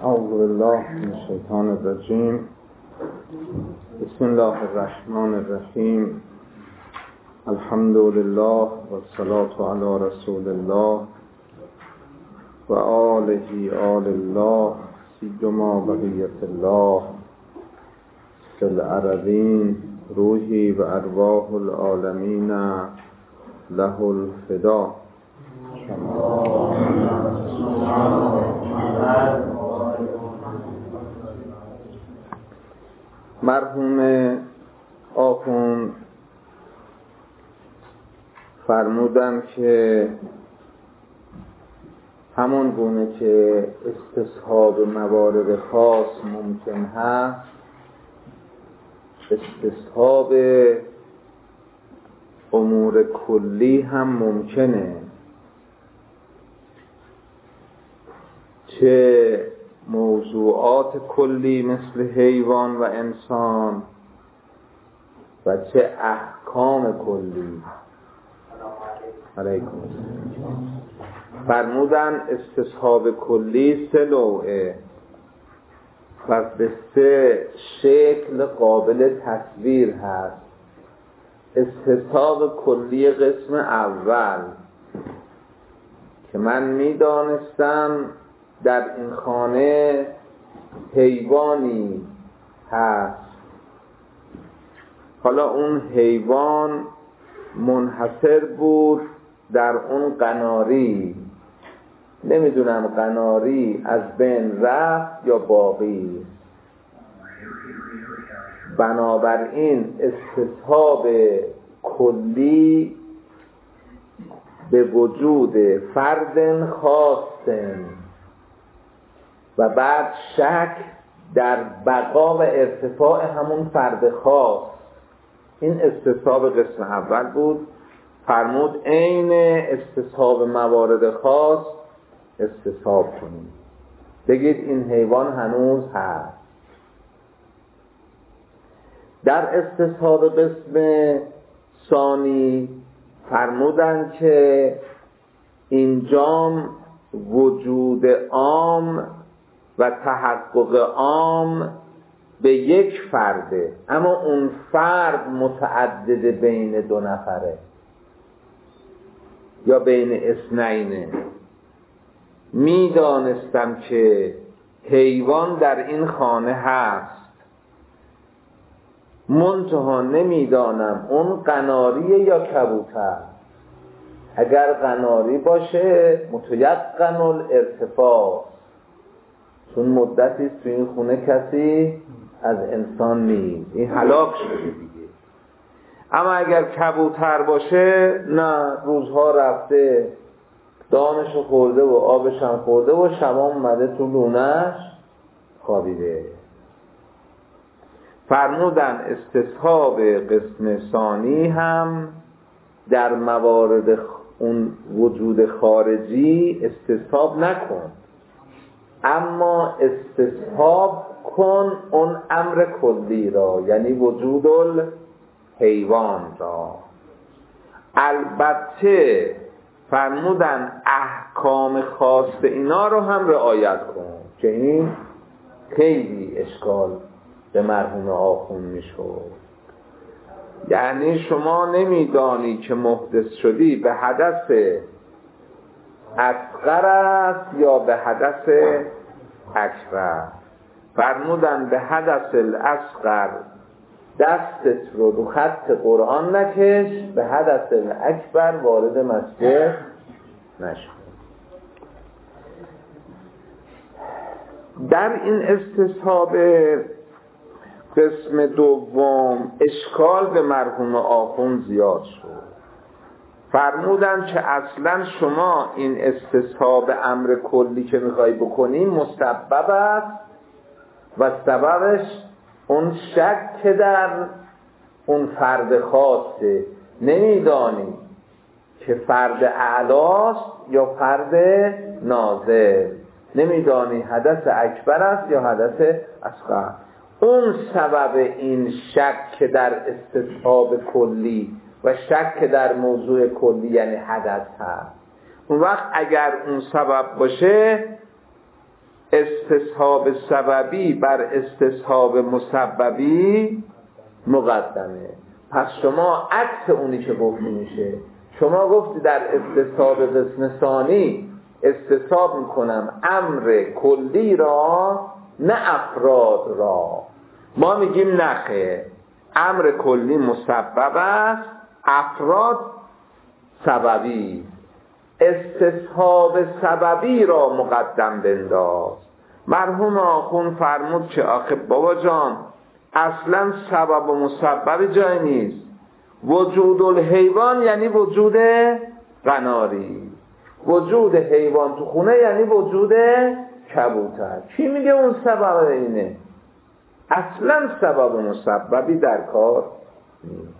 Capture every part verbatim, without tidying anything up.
اعوذ بالله من الشیطان الرجیم. بسم الله الرحمن الرحیم. الحمد لله والصلاة علی رسول الله و آله آل الله سیما بقیت الله فی الارضین روحی و ارواح العالمین له الفدا. مرحوم آخوند فرمودن که همون گونه که استصحاب موارد خاص ممکن هست، استصحاب امور کلی هم ممکنه، چه موضوعات کلی مثل حیوان و انسان و چه احکام کلی. علیکم فرمودن استصحاب کلی سه نوعه و به سه شکل قابل تصویر هست. استصحاب کلی قسم اول که من میدانستم در این خانه حیوانی هست، حالا اون حیوان منحصر بود در اون قناری، نمیدونم قناری از بین رفت یا باقی. بنابراین استصحاب کلی به وجود فرد خاص و بعد شک در بقا و ارتفاع همون فرد خاص، این استصحاب قسم اول بود. فرمود عین استصحاب موارد خاص استصحاب کنید، بگید این حیوان هنوز هست. در استصحاب قسم ثانی فرمودن که اینجام وجود عام و تحقق عام به یک فرده، اما اون فرد متعدد بین دو نفره یا بین اثنینه. میدانستم که حیوان در این خانه هست، منتها نمیدانم اون قناریه یا کبوتر. اگر قناری باشه متیقن الارتفاع، چون مدتی تو این خونه کسی از انسان نیست، این هلاک شده دیگه. اما اگر کبوتر باشه نه، روزها رفته دانشو خورده و آبش هم خورده و شما اومده تو لونش خوابیده. فرمودن استصحاب قسم ثانی هم در موارد اون وجود خارجی استصحاب نکن، اما استصحاب کن اون امر کلی را، یعنی وجود الحیوان را. البته فرمودن احکام خاص اینا رو هم رعایت کن، که این خیلی اشکال به مرحوم آخوند میشود. یعنی شما نمیدانی که محدث شدی به حدث اصغر است یا به حدث اکبر. فرمودن به حدث الاصغر دستت رو رو خط قرآن نکش، به حدث اکبر وارد مسجد نشو. در این استصحاب قسم دوم اشکال به مرحوم آخوند زیاد شد. فرمودن که اصلا شما این استصحاب امر کلی که میخوای بکنی مسبب است و سببش اون شک در اون فرد خاصه. نمیدانی که فرد اعلاست یا فرد نازل، نمیدانی حدث اکبر است یا حدث اصغر. اون سبب این شک در استصحاب کلی و شک در موضوع کلی یعنی حدث هست. اون وقت اگر اون سبب باشه استصحاب سببی بر استصحاب مسببی مقدمه. پس شما عکس اونی که گفت میشه، شما گفتی در استصحاب قسم ثانی استصحاب میکنم امر کلی را نه افراد را. ما میگیم نخه، امر کلی مسبب است، افراد سببی. استصحاب سببی را مقدم بنداز. مرحوم آخوند فرمود که آخه بابا جان اصلا سبب و مسبب جای نیست. وجود الحیوان یعنی وجود قناری، وجود حیوان تو خونه یعنی وجود کبوتر. کی میگه اون سبب اینه؟ اصلا سبب و مسببی در کار نیست.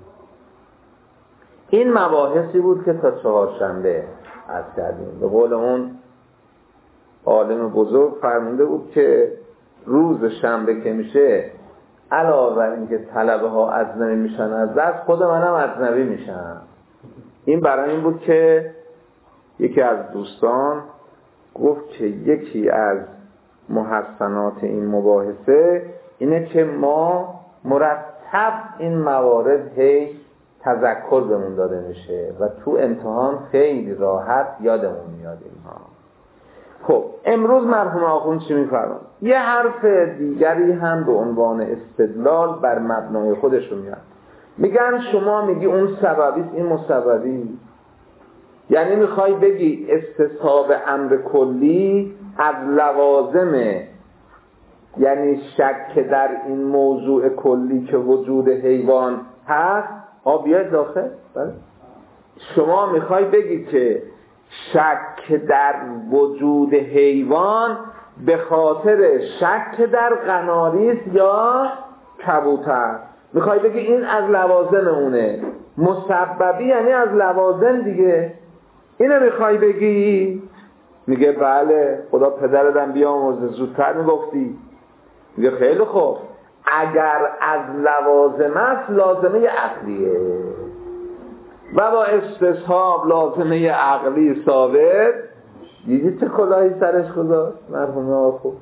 این مباحثی بود که تا چهارشنبه عرض کردیم. به قول اون عالم بزرگ فرمونده بود که روز شنبه که میشه علاوه بر اینکه طلبه ها اجنبی میشن از دست، خود منم اجنبی میشم. این برای این بود که یکی از دوستان گفت که یکی از محسنات این مباحثه اینه که ما مرتب این موارد هی تذکر بهمون داده میشه و تو امتحان خیلی راحت یادمون میاد اینها. خب امروز مرحوم آخوند چی میفرماید؟ یه حرف دیگری هم به عنوان استدلال بر مبنای خودشون میاد. میگن شما میگی اون سببیست این مسببی، یعنی میخوای بگی استصحاب امر کلی از لوازم، یعنی شک در این موضوع کلی که وجود حیوان هست. آه بیاید داخل. بله؟ شما میخوای بگی که شک در وجود حیوان به خاطر شک در قناریست یا کبوتر. میخوای بگی این از لوازم اونه. مسببی یعنی از لوازم دیگه. اینو میخوای بگی؟ میگه بله، خدا پدردم بیامرزه، زودتر میگفتی. میگه خیلی خوب، اگر از لوازم است لازمه عقلیه و با استصحاب لازمه عقلی ثابت. دیدی چه کلاهی سرش گذاشت مرحوم آخوند؟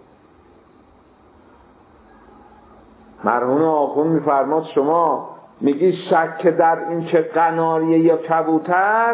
مرحوم آخوند میفرماد شما میگی شک در این که قناریه یا کبوتر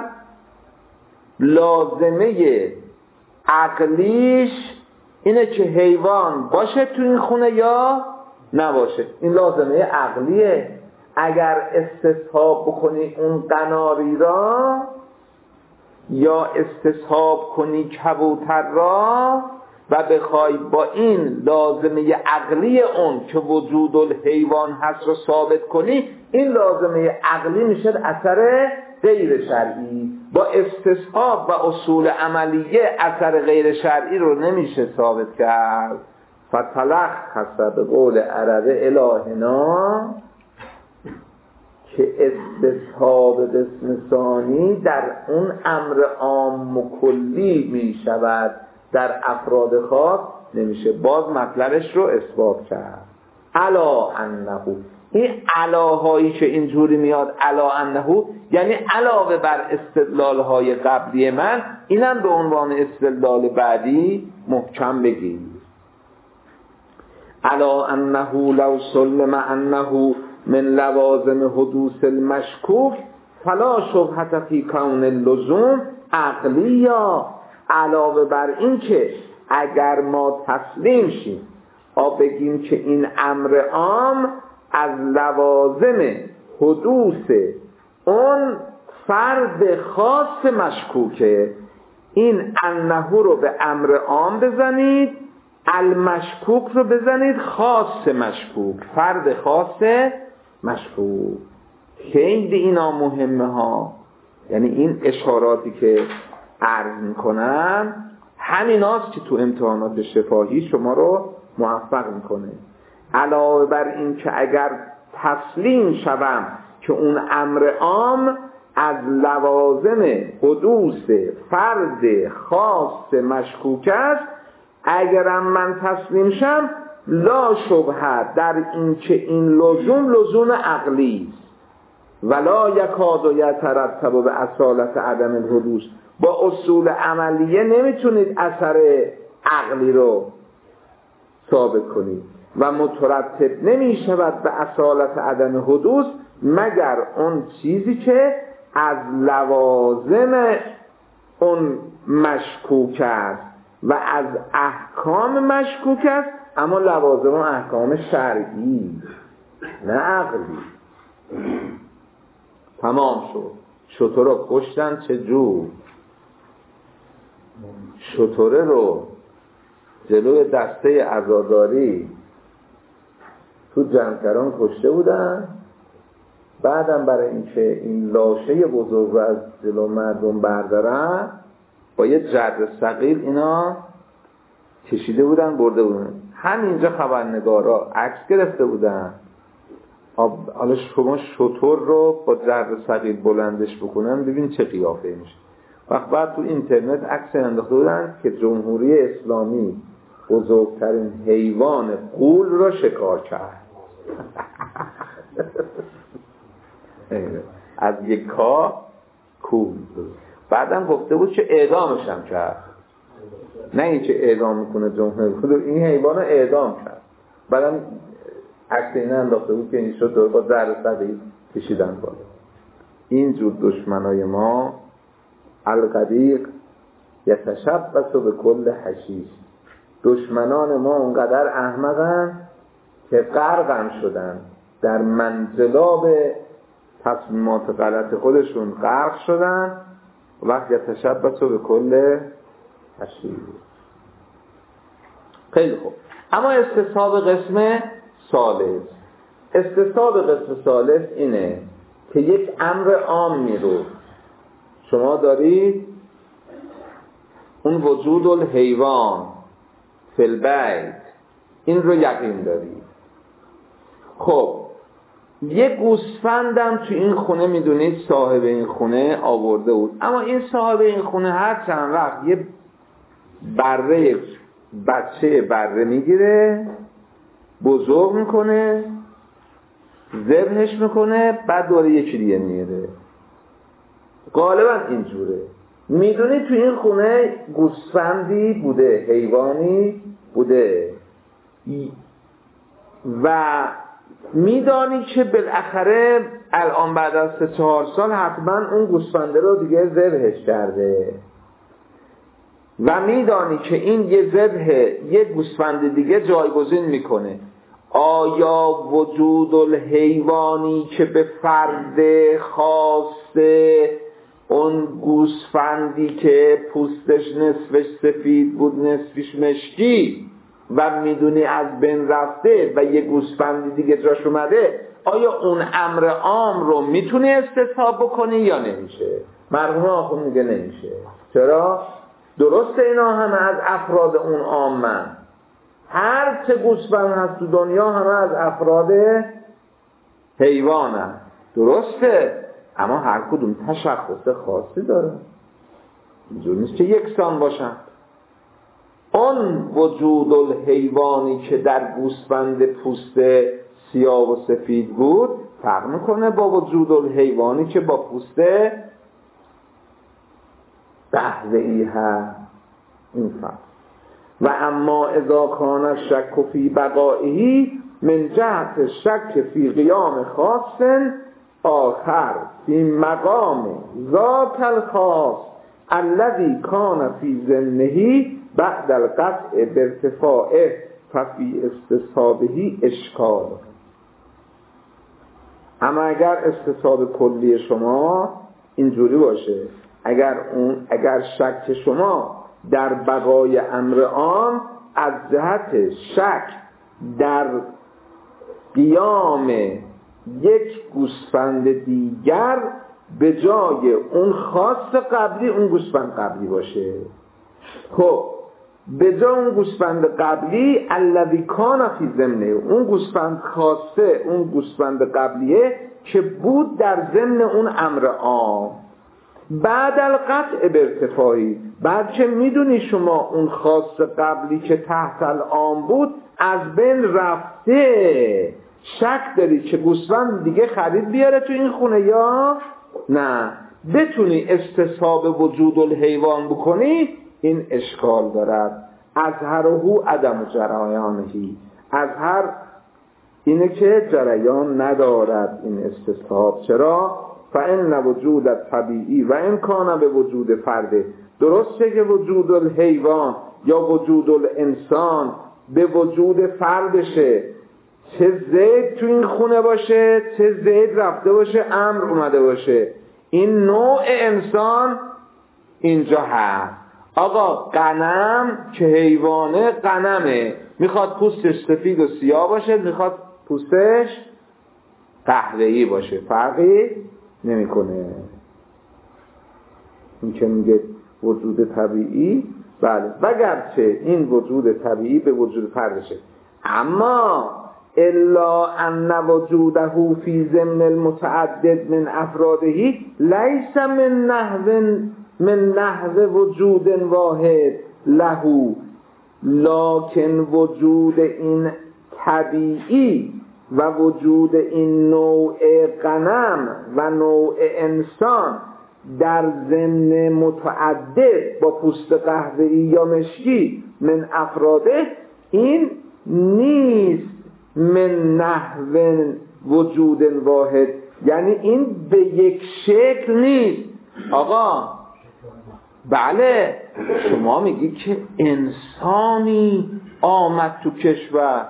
لازمه عقلیش اینه که حیوان باشه تو این خونه یا نباشه. این لازمه عقلیه. اگر استصحاب بکنی اون قناری را یا استصحاب کنی کبوتر را و بخوای با این لازمه عقلی اون که وجود الحیوان هست رو ثابت کنی، این لازمه عقلی میشه اثر غیر شرعی. با استصحاب و اصول عملیه اثر غیر شرعی رو نمیشه ثابت کرد. فتلخص به قول عربه الهنا که استصحاب قسم ثانی در اون امر عام و کلی می شود، در افراد خاص نمیشه. باز مطلبش رو اثبات کرد. الا انه، این علاهایی که اینجوری میاد الا انه یعنی علاوه بر استدلال های قبلی من، اینم به عنوان استدلال بعدی محکم بگیر. الا انه لو سلم انه من لوازم حدوث المشکوک فلا شبهة فی کون اللزوم عقلیا. علاوه بر این که اگر ما تسلیم شیم آ بگیم که این امر عام از لوازم حدوث اون فرد خاص مشکوکه، این انه رو به امر عام بزنید، المشکوک رو بزنید خاص مشکوک، فرد خاص مشکوک. خیلی اینا مهمه ها. یعنی این اشاراتی که عرض میکنم همیناست که تو امتحانات شفاهی شما رو موفق میکنه. علاوه بر این که اگر تسلیم شوم که اون امر عام از لوازم حدوث فرد خاص مشکوک است، اگرم من تسلیم شم لا شبهه در این که این لزوم لزوم عقلی است ولا یکاد یترتب به اصالت عدم الحدوث. با اصول عملیه نمیتونید اثر عقلی رو ثابت کنید و مترتب نمی شود به اصالت عدم حدوث مگر اون چیزی که از لوازم اون مشکوک است و از احکام مشکوک است، اما لوازم و احکام شرعی نه عقلی. تمام شد. شتر رو کشتن چه جو؟ شتره رو جلوی دسته عزاداری تو جمکران کشته بودن، بعدم برای اینکه این لاشه بزرگ رو از جلو مردم بردارن با یه جرد ثقیل اینا کشیده بودن برده بودن. همینجا خبرنگارا عکس گرفته بودن. حالا شما شتر رو با جرد ثقیل بلندش بکنن ببین چه قیافه میشه. وقت بعد تو اینترنت عکس انداخته بودن که جمهوری اسلامی بزرگترین حیوان غول را شکار کرد. از یک کا کول. بعدم گفته بود که اعدامش هم کرد، نه این که اعدام میکنه جمهوری، این حیوان رو اعدام کرد. بعدم عکس اینه انداخته بود که این شد با ذره صدی کشیدن بالا. اینجور دشمنای ما القدیق یتشبث به کل حشیش، دشمنان ما اونقدر احمقن که غرقم شدن در منجلاب تصمیمات غلط خودشون، غرق شدن وقت یتشبث به کل حشیش. خیلی خوب. اما استصحاب قسم ثالث، استصحاب قسم ثالث اینه که یک امر عام میرو شما دارید اون وجود الحیوان فی البیت، این رو یقین دارید. خب یک گوسفندم تو این خونه میدونید صاحب این خونه آورده بود، اما این صاحب این خونه هر چند وقت یه بره بچه بره میگیره، بزرگ میکنه، ذبحش میکنه، بعد دوره یکی دیگه میاره. غالبا اینجوره. میدونی تو این خونه گوسفندی بوده، حیوانی بوده و میدانی که بالاخره الان بعد از سه چهار سال حتما اون گوسفنده رو دیگه ذبحش کرده و میدانی که این یه ذبح یه گوسفند دیگه جایگزین میکنه. آیا وجود الحیوانی که به فرد خاصه اون گوسفندی که پوستش نصفش سفید بود نصفش مشکی و میدونی از بین رفته و یه گوسفندی دیگه جاش اومده، آیا اون امر عام رو میتونی استصحاب بکنی یا نمیشه؟ مرحوم آخون میگه نمیشه. چرا؟ درسته اینا همه از افراد اون عامن، هر چه گوسفند هست تو دنیا همه از افراد حیوان هست، درسته، اما هر کدوم تشخص خاصی داره، اینجور نیست که یکسان باشن. اون وجود الحیوانی که در گوسفند پوست سیاه و سفید بود فرق میکنه با وجود الحیوانی که با پوست بهزه‌ای هست. این فرق. و اما اذا کان الشک فی بقائه من جهت شک فی قیام خاص آخر فی مقام ذاک الخاص الذي کان فی ذهنه بعد القطع بارتفاعه ففی استصحابه اشکال. اما اگر استصحاب کلی شما اینجوری باشه، اگر اون اگر شک شما در بقای امر عام از جهت شک در قیام یک گوسفند دیگر به جای اون خاص قبلی اون گوسفند قبلی باشه، خب به جای اون گوسفند قبلی الذی کان فی ضمنه، اون گوسفند خاصه اون گوسفند قبلیه که بود در ضمن اون امر عام، بعد القطع بارتفاعی، بعد که میدونی شما اون خاص قبلی که تحت العام بود از بین رفته، شک داری که گوسفند دیگه خرید بیاره تو این خونه یا نه، بتونی استصحاب وجود الحیوان بکنی، این اشکال دارد. اظهره عدم جریانهی، اظهر اینه که جریان ندارد این استصحاب. چرا؟ فإن وجود طبیعی و امکان به وجود فرده، درسته که وجود الحیوان یا وجود الانسان به وجود فردشه، چه زید تو این خونه باشه چه زید رفته باشه امر اومده باشه، این نوع انسان اینجا هست. آقا غنم که حیوانه غنمه، میخواد پوستش سفید و سیاه باشه میخواد پوستش قهوه‌ای باشه، فرقی نمیکنه. این که میگه وجود طبیعی، بله وگرچه این وجود طبیعی به وجود فردشه، اما الا ان وجوده فی ضمن المتعدد من افرادهی لیس من نحو من نحو وجود واحد له، لکن وجود این طبیعی و وجود این نوع غنم و نوع انسان در ضمن متعدد با پوست قهوه‌ای یا مشکی من افراده، این نیست من نحو وجود واحد، یعنی این به یک شکل نیست. آقا بله شما میگی که انسانی آمد تو کشور،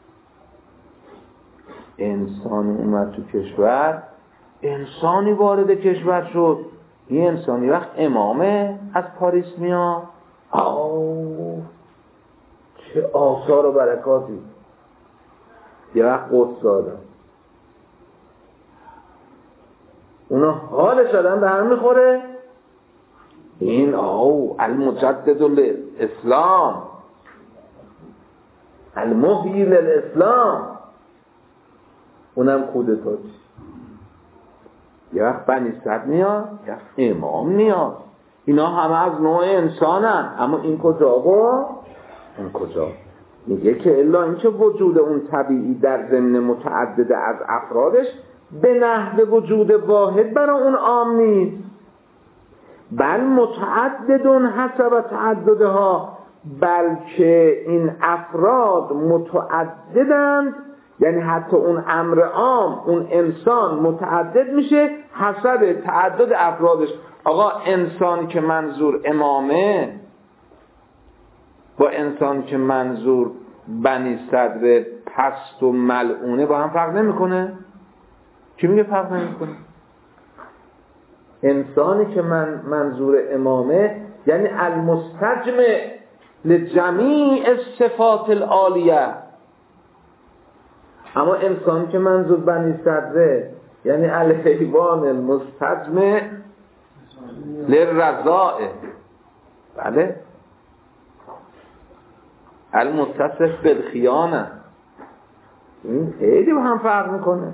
انسانی اومد تو کشور، انسانی وارد کشور شد، این انسانی وقت امامه از پاریس میاد، آو چه آثار و برکاتی، یه وقت قدس دادن اونا حالش آدم به هم میخوره، این آو المجدد الاسلام المحیی للاسلام، اونم کودتاش. یه وقت بنی صدر میاد، یه وقت امام میاد، اینا همه از نوع انسانن، اما این کجا با اون کجا؟ میگه که الا اینکه وجود اون طبیعی در ضمن متعدد از افرادش به نحو وجود واحد برای اون عام نیست، بل متعددون حسب تعددها، بلکه این افراد متعددند، یعنی حتی اون امر عام اون انسان متعدد میشه حسب تعدد افرادش. آقا انسان که منظور امامه با انسان که منظور بنی صدر پست و ملعونه با هم فرق نمیکنه؟ کی میگه فرق نمیکنه؟ انسانی که من منظور امامه یعنی المستجمع لجمیع الصفات العالیه، اما انسان که منظور بنی صدره یعنی الحیوان المستجمع للرضائع، بله المتصف بالخیانه، این خیلی با هم فرق میکنه.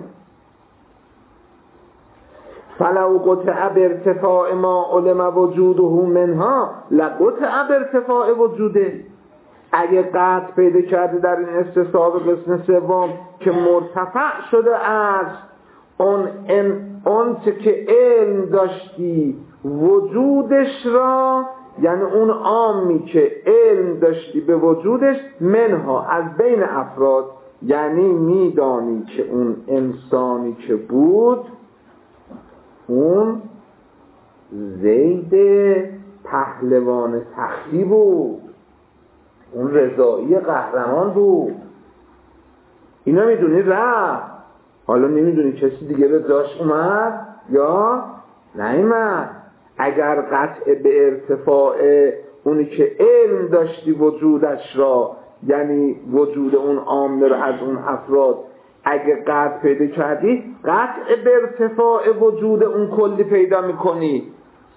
فلو قطع بارتفاع ما علم وجوده منها لقطع بارتفاع وجوده، اگه قطع پیدا کرده در این استصحاب قسم سوم که مرتفع شده از اون اون که علم داشتی وجودش را، یعنی اون عامی که علم داشتی به وجودش منها از بین افراد، یعنی میدانی که اون انسانی که بود اون زید پهلوان تختی بود، اون رضایی قهرمان بود، اینا میدونی رفت، حالا نمیدونی کسی دیگه به جاش اومد یا نیامد. اگر قطع به ارتفاع اونی که علم داشتی وجودش را، یعنی وجود اون عامل را از اون افراد اگه قطع پیدا کردی، قطع به ارتفاع وجود اون کلی پیدا میکنی.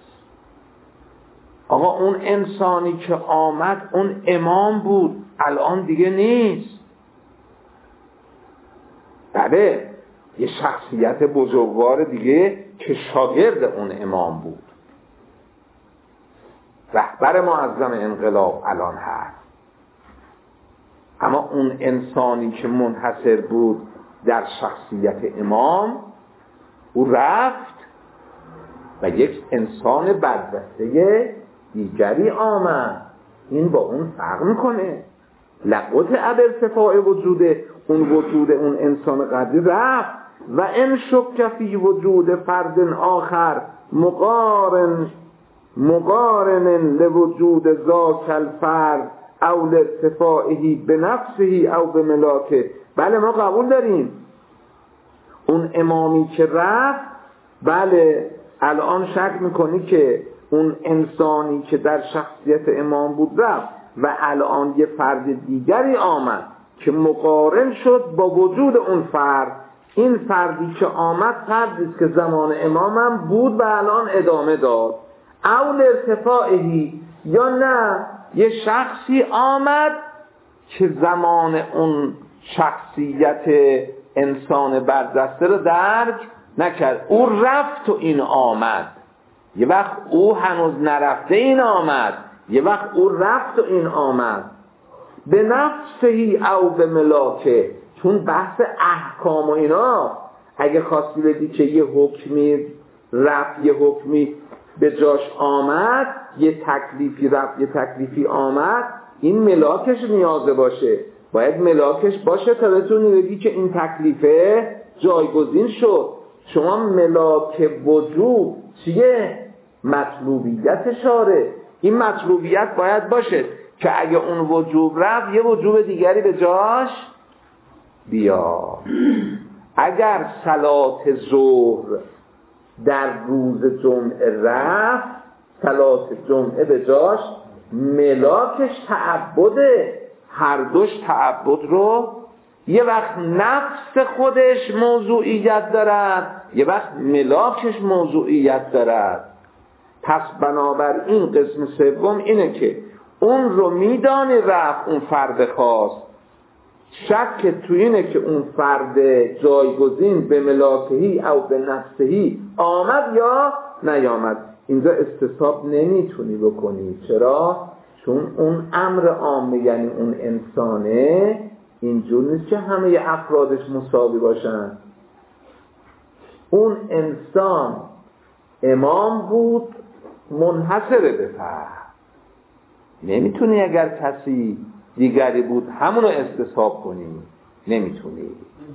آقا اون انسانی که آمد اون امام بود، الان دیگه نیست. بله یه شخصیت بزرگوار دیگه که شاگرد اون امام بود، رهبر معظم انقلاب الان هست، اما اون انسانی که منحصر بود در شخصیت امام او رفت و یک انسان بدبخته دیگری آمد. این با اون فرق میکنه. لقطه ارتفاع وجوده، اون وجود اون انسان قدری رفت. و ان شک فی وجود فرد آخر مقارن مقارن لوجود ذاک الفرد او لارتفاعه بنفسه او بملاکه. بله ما قبول داریم اون امامی که رفت، بله الان شک میکنی که اون انسانی که در شخصیت امام بود رفت و الان یه فرد دیگری آمد که مقارن شد با وجود اون فرد. این فردی که آمد فردی است که زمان امامم بود و الان ادامه داد. اول ارتفاعی، یا نه یه شخصی آمد که زمان اون شخصیت انسان برجسته رو درک نکرد، او رفت و این آمد. یه وقت او هنوز نرفته این آمد، یه وقت او رفت و این آمد. به نفسهی او به ملاکه. چون بحث احکام و اینا اگه خواستی بدی که یه حکمی رفت یه حکمی به جاش آمد، یه تکلیفی رفت یه تکلیفی آمد، این ملاکش نیازه باشه، باید ملاکش باشه تا بتونی بگی که این تکلیفه جایگزین شد. شما ملاک وجود چیه؟ مطلوبیت شاره. این مطلوبیت باید باشه که اگه اون وجوب رفت یه وجوب دیگری به جاش بیا. اگر صلات ظهر در روز جمعه رفت، صلات جمعه به جاش، ملاکش تعبده. هر دوش تعبد رو یه وقت نفس خودش موضوعیت دارد، یه وقت ملاکش موضوعیت دارد. پس بنابراین قسم سوم اینه که اون رو میدانی رفت اون فرد خاص، شک تو اینه که اون فرد جایگزین به ملاکهی او به نفسهی آمد یا نیامد. اینجا استصحاب نمیتونی بکنی. چرا؟ چون اون امر عامه، یعنی اون انسانه، اینجور نیست که همه افرادش مساوی باشن. اون انسان امام بود منحصره به فرد، نمیتونی اگر کسی دیگری بود همونو استصحاب کنی، نمیتونی.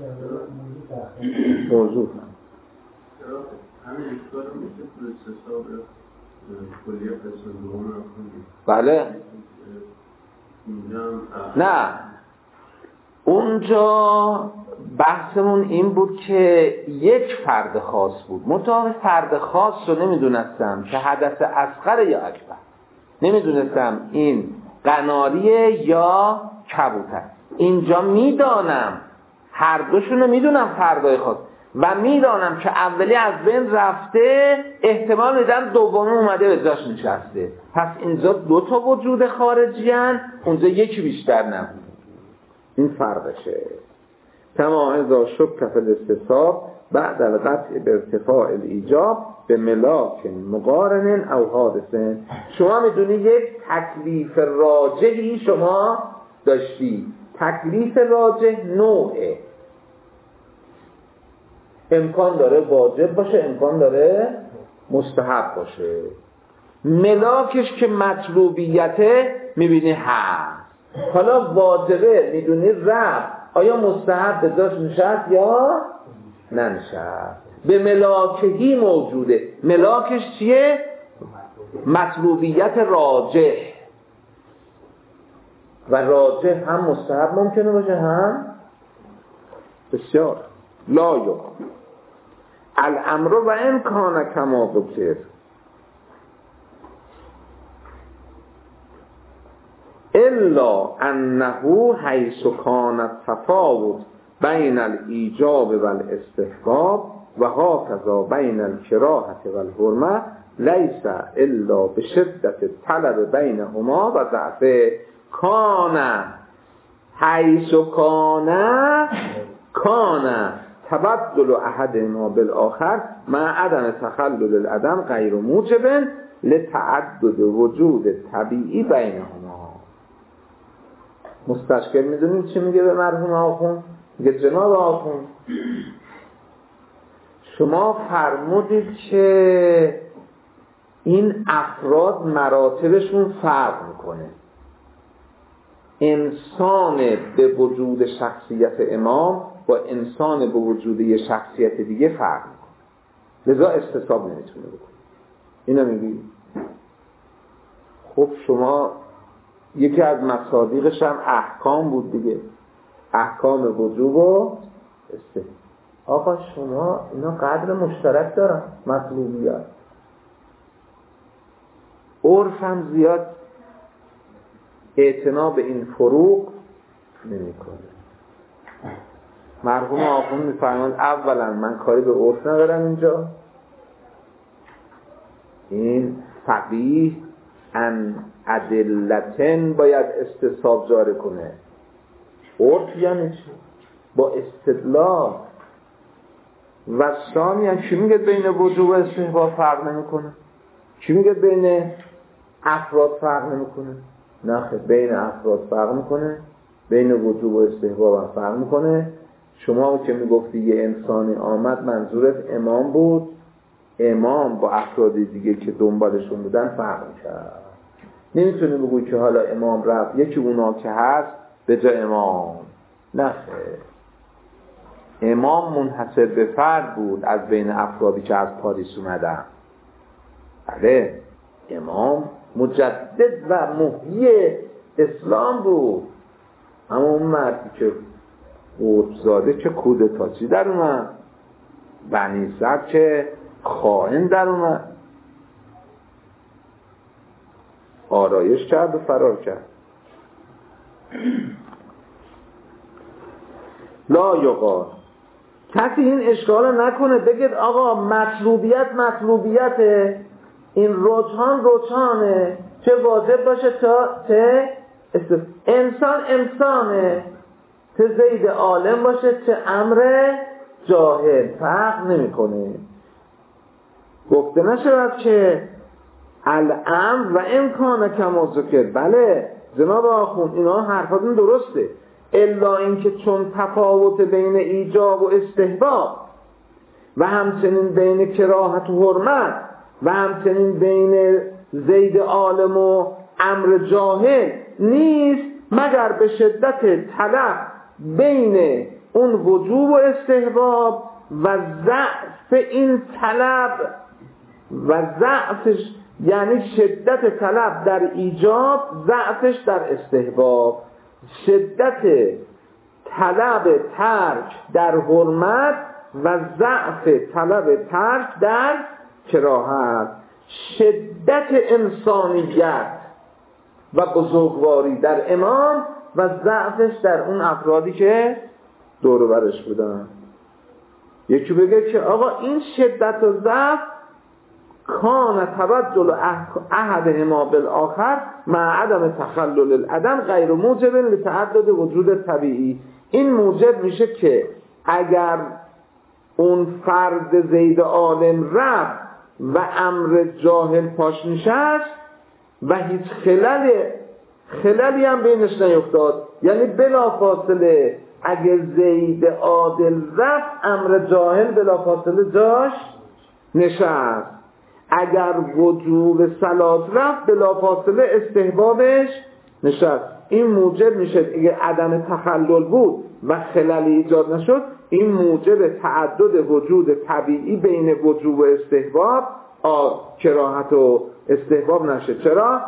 موضوع هم همین اشکال رو میشه تو استصحاب کلیه قسم دوم رو کنیم. بله نه، اونجا بحثمون این بود که یک فرد خاص بود، مطابق فرد خاص رو نمیدونستم که حدث اصغر یا اکبر، نمیدونستم این قناریه یا کبوتر. اینجا میدانم هر دوشون رو میدونم فردای خاص و میدانم که اولی از بین رفته، احتمال میدم دومی اومده به جاش نشسته. پس اینجا دو تا وجود خارجی هن، اونجا یکی بیشتر نبود. این فرقشه. کما اذا شک فی الاستصحاب بعد القطع به ارتفاع الایجاب به ملاک مقارن او حادث. شما میدونی یک تکلیف راجحی شما داشتی. تکلیف راجح نوعه، امکان داره واجب باشه، امکان داره مستحب باشه. ملاکش که مطلوبیته میبینی هست. حالا واجبه میدونی رفت، آیا مستحب به جاش نشست یا ننشست؟ به ملاکهی موجوده. ملاکش چیه؟ مطلوبیت راجح. و راجح هم مستحب ممکنه باشه هم بسیار لا یقام الامر و امکان کما ذکر الا انه حیث کان التفاوت بین الایجاب و الاستحباب و هکذا بین الکراهه و الحرمه لیس الا بشدت طلب بینهما و ضعف. کان حیث کان کان تبدل احدهما بالآخر مع عدم تخلل العدم غیر موجب لتعدد وجود طبیعی بینهما. مستشکل میدونیم چی میگه به مرحوم آخوند؟ میگه جناب آخوند شما فرمودید که این افراد مراتبشون فرق میکنه. انسان به وجود شخصیت امام با انسان به وجود یه شخصیت دیگه فرق میکنه، لذا استصحاب نمیتونه بکنه. اینو میگی. خب شما یکی از مصادیقش هم احکام بود دیگه، احکام وجوب و استحباب. آقا شما اینا قدر مشترک دارن، مطلوبیت. عرف هم زیاد اعتنا به این فروق نمی کنه. مرحوم آخوند میفرماند اولا من کاری به عرف ندارم اینجا، این فقیه ان ادلتن باید استصحاب جاری کنه. عرف یعنی چی؟ با استدلال. و ثانیاً چی میگه بین وجوب و استحباب فرق نمیکنه؟ چی میگه بین افراد فرق نمیکنه؟ نه خیر، بین افراد فرق میکنه، بین وجوب و استحباب هم فرق میکنه. شما که میگفتی یه انسانی آمد منظورت امام بود، امام با افراد دیگه که دنبالشون بودن فرق میکرد. نمیتونی بگوی که حالا امام رفت یکی اونا که هست به جای امام. نه خیر، امام منحصر به فرد بود از بین افرادی که از پاریس اومدن. بله، امام مجدد و محیی اسلام بود. اما اون مردی که قطب‌زاده که کودتاچی در اومد، بنی صد که خائن در اومد، آرایش کرد و فرار کرد. لا یقال، کسی این اشکال نکنه بگید آقا مطلوبیت مطلوبیته، این رجحان رجحانه، چه واجب باشه تا چه انسان انسانه، چه زید عالم باشه چه امر جاهل، فرق نمیکنه. گفته نشود که الامر و امکان کما ذکر. بله جناب آخوند اینا حرفاتون درسته، الا اینکه چون تفاوت بین ایجاب و استحباب و همچنین بین کراهت و حرمت و همچنین بین زید عالم و امر جاهل نیست مگر به شدت طلب بین اون وجوب و استحباب و ضعف این طلب و ضعفش، یعنی شدت طلب در ایجاب، ضعفش در استحباب، شدت طلب ترک در حرمت و ضعف طلب ترک در کراهت، شدت انسانیت و بزرگواری در امام و ضعفش در اون افرادی که دور و برش بودن. یکی بگه که آقا این شدت و ضعف کان تبدل احدهما بالآخر مع عدم تخلل العدم غیر موجب لتعدد وجود طبیعی. این موجب میشه که اگر اون فرد زید عالم رفت و امر جاهل پاش نشست و هیچ خلل خللی هم بینش نیفتاد، یعنی بلا فاصله اگر زید عادل رفت امر جاهل بلا فاصله جاش نشست، اگر وجوب صلات رفت بلا فاصله استحبابش نشست. این موجب میشه اگه عدم تخلل بود و خللی ایجاد نشد، این موجب تعدد وجود طبیعی بین وجوب و استحباب آ کراهت و استحباب نشه. چرا؟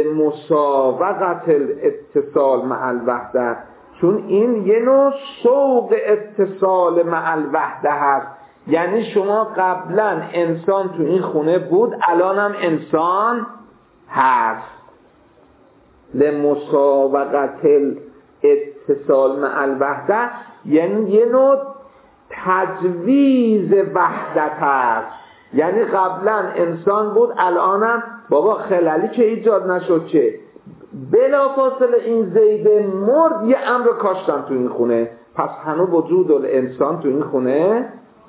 لمساوقت الاتصال مع الوحده، چون این یه نوع شوق اتصال مع الوحده هست. یعنی شما قبلا انسان تو این خونه بود، الان هم انسان هست. لمساوقت الاتصال مع الوحده یعنی یه نوع تجویز وحدت هست. یعنی قبلا انسان بود، الان هم بابا خلالی که ایجاد نشد چه بلا فاصله این زید مرد یه امر کاشتن تو این خونه، پس هنو وجود الانسان تو این خونه.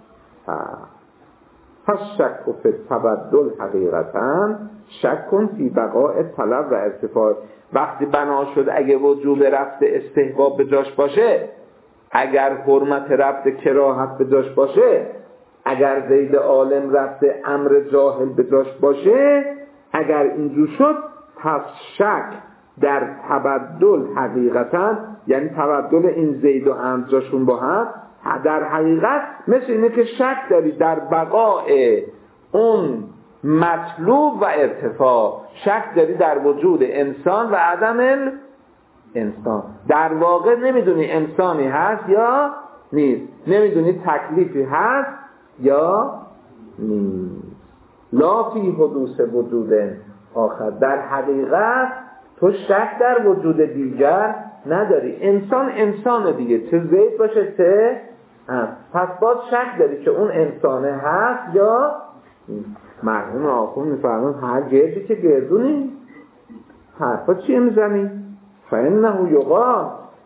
پس شک و فی تبدل حقیقتا شک کن فی بقاء طلب و ارتفاع. وقتی بنا شد اگه وجوب رفت استحباب به جاش باشه، اگر حرمت رفت کراهت به جاش باشه، اگر زید عالم رفت امر جاهل به جاش باشه، اگر اینجور شد پس شک در تبدل حقیقتا، یعنی تبدل این زید و عمرو جاشون با هم، در حقیقت مثل اینه که شک داری در بقاء اون مطلوب و ارتفاع، شک داری در وجود انسان و عدم انسان. در واقع نمیدونی انسانی هست یا نیست، نمیدونی تکلیفی هست یا نیست. لا فی حدوث وجود آخر، در حقیقت تو شک در وجود دیگر نداری. انسان انسان دیگه، چه زید باشه چه هست، پس باز شک داری که اون انسانه هست یا مرحوم آخون میفرمان هر گردی که گردونی حرفا چیه میزنی؟ فانه یقال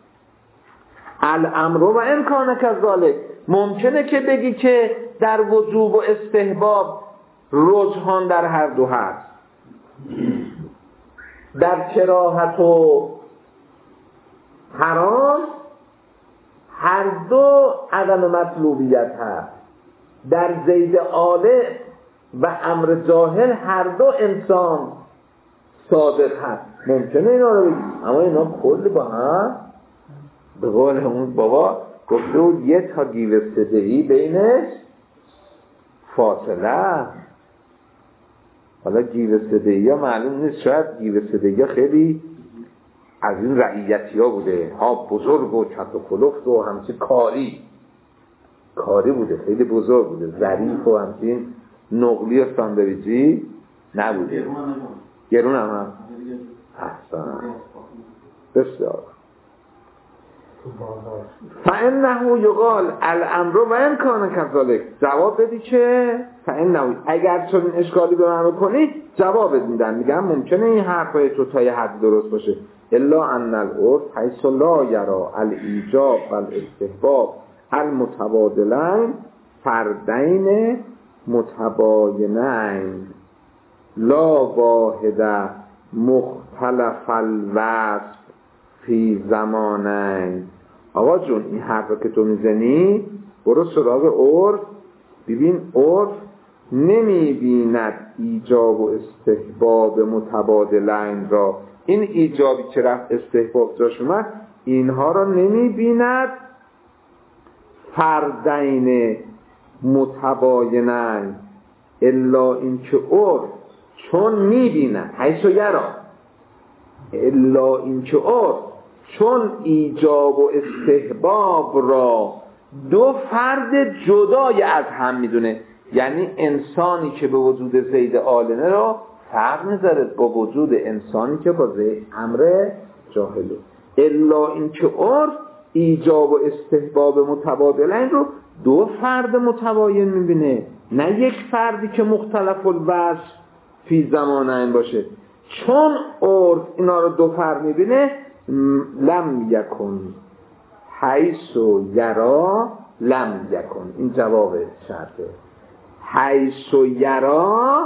الامر و امکان کذالک. ممکنه که بگی که در وجوب و استحباب رجحان در هر دو هست، در کراهت و حرام هر دو عدم مطلوبیت هست، در زید عالم و امر جاهل هر دو انسان صادق هست. ممکنه اینا رو بگیم، اما اینا کل با هم به قول اون بابا گفته بود یه تا گیوه صدهی بینش فاصله. حالا گیوه صدهی ها معلوم نیست، شاید گیوه صدهی ها خیلی از این رعیتی ها بوده، ها بزرگ و چت و کلفت و همچین کاری کاری بوده، خیلی بزرگ بوده، ظریف و همچین نقلی و ساندویچی نبوده. گرون هم هم احسان بسیار. فانه یقال الامر و امکان کذالک. جواب بدی که فانه، اگر چون اشکالی به من بکنی جواب میدن، میگم ممکنه این حرفای تو تا یه حد درست باشه، الا ان العرف حیث لا یرا الایجاب و الاستحباب المتبادلین فردین متباینین لا واحد مختلف الوصف فی زمانین. آقا جون این حرف که تو میزنی برو سراغ عرف، ببین عرف نمیبیند ایجاب و استحباب متبادلین را. این ایجابی که رفت استحباب جاش اومد، اینها را نمیبیند فردین متباینین، الا این که عرف چون میبیند حیث و یرا، الا این که عرف چون ایجاب و استحباب را دو فرد جدای از هم میدونه. یعنی انسانی که به وجود زید عالمه را فرق میذاره با وجود انسانی که با زید امر جاهله. الا این که عرف ایجاب و استحباب متبادلین رو دو فرد متباین میبینه، نه یک فردی که مختلف الوصف فی زمانین باشه. چون عرف اینا رو دو فرد میبینه، لم یکن حیث و یرا لم یکن. این جواب شرطه. حیث و یرا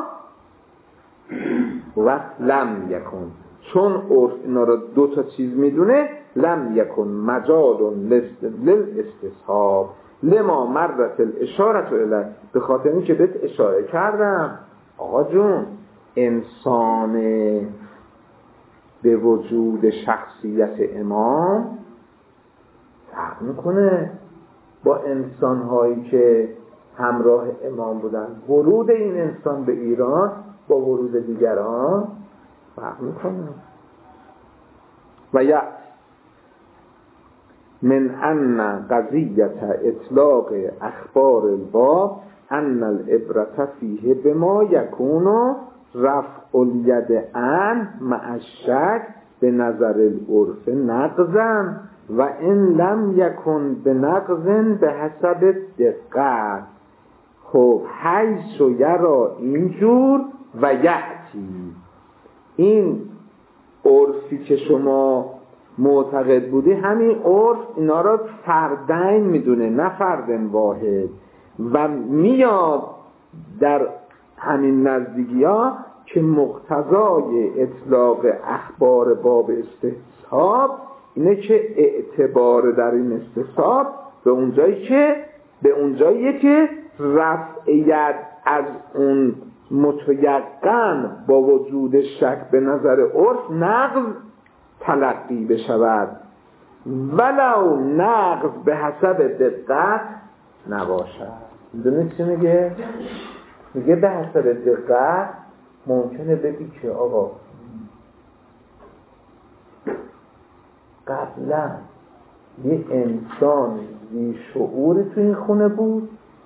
و لم یکن. چون عرف اینا رو دو تا چیز میدونه، لم یکن مجال للاستصحاب لما مرت الاشارت الیه. به خاطر این که بهت اشاره کردم آقا جون، انسان به وجود شخصیت امام فرق میکنه با انسان‌هایی که همراه امام بودن. ورود این انسان به ایران با ورود دیگران فرق میکنه. و یا من ان قضیت اطلاق اخبار الباب ان العبرة فیه بما یکون رفع الید عن مع الشک به نظر العرف نقضا و ان لم یکن به نقض به حسب دقت. خب حیث و یرا اینجور و یعتی، این عرفی که شما معتقد بودی، همین عرف اینا را فردین میدونه نه فرد واحد، و میاد در همین نزدیکی ها که مقتضای اطلاق اخبار باب استصحاب اینه که اعتبار در این استصحاب به اونجایی که به اونجایی که رفع ید از اون متیقن با وجود شک به نظر عرف نقض تلقی بشود ولو نقض به حسب دقت نباشد. میدونید چی میگه؟ میگه به حسب دقت ممکنه بگی که آقا قبلا یه انسان بی شعوری تو این خونه بود،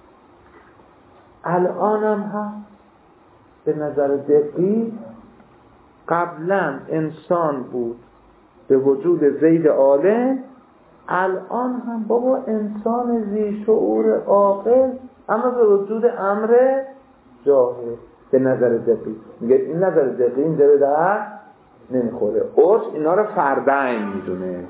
الانم هم به نظر دقیق قبلا انسان بود به وجود زید عالم، الان هم بابا انسان ذی شعور عاقل اما به وجود امر جاهل به نظر دقیق. میگه این نظر دقیق اینجا به در نمیخوره. عرف اینا رو فردین میدونه.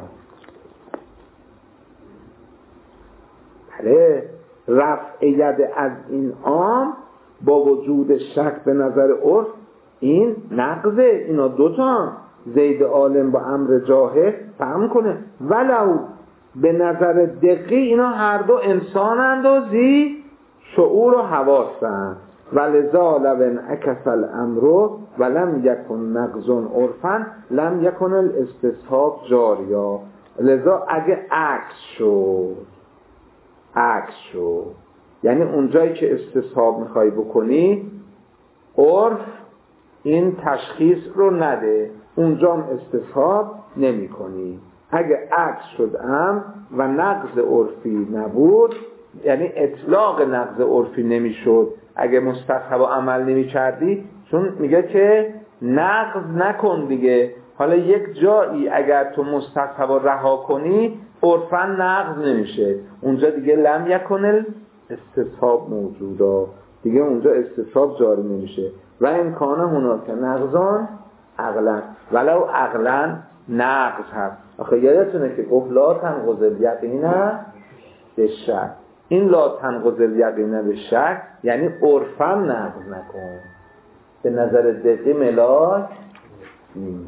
بله رفع ید از این عام با وجود شک به نظر عرف این نقضه. اینا دوتا زید عالم با امر جاهل فهم کنه ولو به نظر دقیق اینا هر دو انسانند و ذی شعور و حواسند. ولذا لو انعکس الامر ولم یکن نقض عرفا لم یکن الاستصحاب جاریا. لذا اگه عکس شد عکس شد یعنی اونجایی که استصحاب میخوای بکنی عرف این تشخیص رو نده، اونجا هم استصحاب نمی کنی. اگه عکس شد ام و نقض عرفی نبود یعنی اطلاق نقض عرفی نمی شد، اگه مستصحب و عمل نمی کردی، چون میگه که نقض نکن دیگه. حالا یک جایی اگر تو مستصحب و رها کنی عرفا نقض نمیشه، اونجا دیگه لم یکن استصحاب موجودا، دیگه اونجا استصحاب جاری نمیشه. و امکان هناک نقضان عقلا ولو عقلا نقض هست. آخه یادتونه که گفت لا تنقض الیقین به شک. این لا تنقض الیقین به شک یعنی عرفا نقض نکن، به نظر دقیقی ملاک نیست.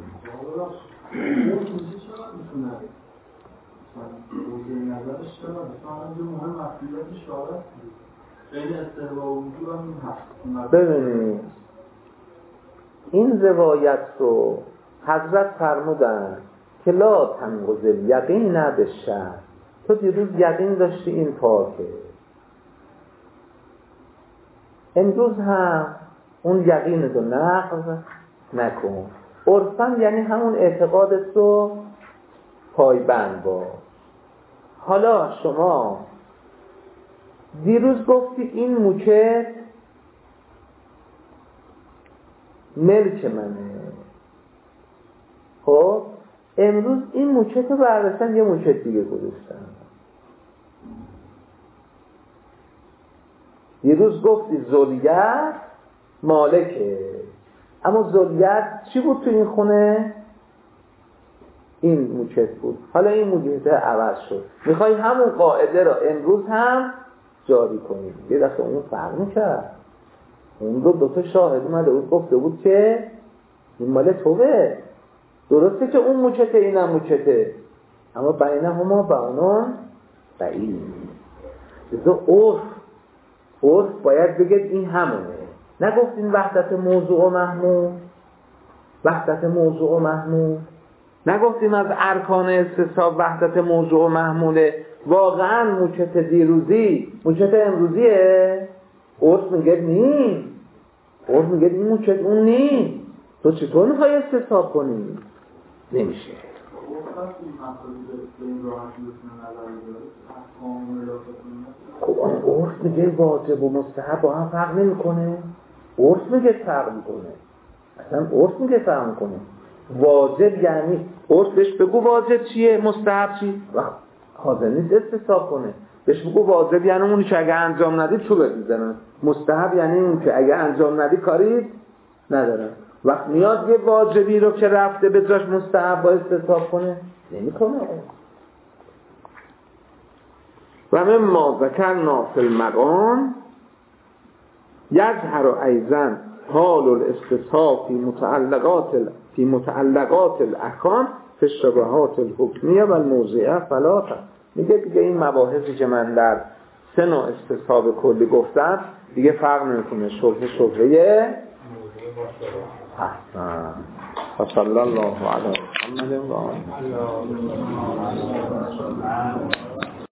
ببینید این روایت رو حضرت فرمودن که لا تنقض الیقین به شک. تو دیروز یقین داشتی این پاکه، امروز هم اون یقین رو نقض نکن. عرفاً یعنی همون اعتقادت رو پایبند باش. حالا شما دیروز گفتی این موچت ملک منه، خب امروز این موچت رو برداشتن یه موچت دیگه گذاشتن. دیروز گفتی ذولیت مالکه، اما ذولیت چی بود تو این خونه؟ این موچت بود. حالا این موچت عوض شد، میخوای همون قاعده را امروز هم جاری کنی. یه دفعه اون فرق میکرد. اون دو دوتا شاهد اومده بود گفته بود که این مال توه، درسته که اون موچته اینم موچته، اما بینه هما بانون بعید. لذا عرف عرف باید بگید این همونه. نگفت این وحدت موضوع و محمول، وحدت موضوع و محمول نگفتیم از ارکان استصحاب وحدت موضوع و محموله. واقعا موچت دیروزی موچت امروزیه؟ عرف میگه نی، عرف میگه این موچت اون نی. تو چطور میخوای استصحاب کنی؟ نمیشه. خب عرف میگه واجب و مستحب با هم فرق نمیکنه. عرف میگه فرق میکنه، اصلا عرف میگه فرق میکنه. واجب یعنی عرف بهش بگو واجب چیه مستحب چی، وقت حاضر نیست استصحاب کنه. بهش بگو واجب یعنی اونی که اگه انجام ندی چوبت میزنن، مستحب یعنی اون که اگه انجام ندی کاری ندارن. وقت میاد یه واجبی رو که رفته به جاش مستحب با استصحاب کنه، نمیکنه. و مما ذکرنا فی المقام یظهر ایضا حال الاستصحاب فی متعلقات ال... فی متعلقات الاحکام فی الشبهات الحکمیه و الموضعه فلا. میگه دیگه این مباحثی که من در سه نوع استصحاب کلی گفتم دیگه فرق نمیکنه. شبهه شبهه احسن و صلی الله علی محمد و آله.